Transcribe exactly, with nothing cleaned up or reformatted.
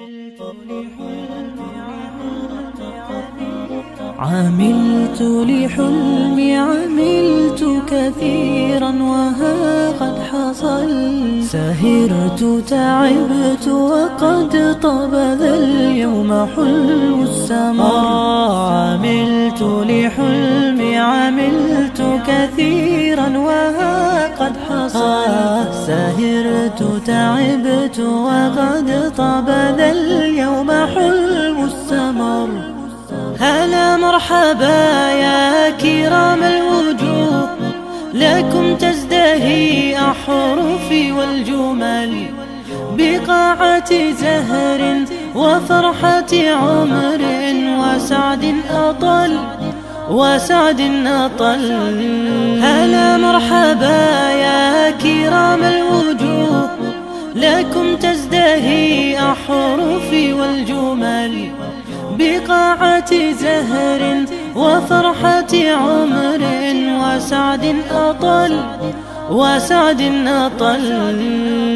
عملت لحلمي عملت كثيرا وها قد حصل، سهرت تعبت وقد طاب ذا اليوم حلو السمر. عملت لحلمي عملت كثيرا وها قد حصل، سهرت تعبت وقد طاب ذا اليوم حلو السمر. هلا مرحبا يا كرام الوجوه، لكم تزدهي أحرفي والجمل، بقاعة زهر وفرحة عمر وسعد أطل وسعد أطل. هلا مرحبا يا كرام الوجوه، لكم تزدهي أحرفي والجمل، بقاعة زهر وفرحة عمر وسعد أطل وسعد أطل.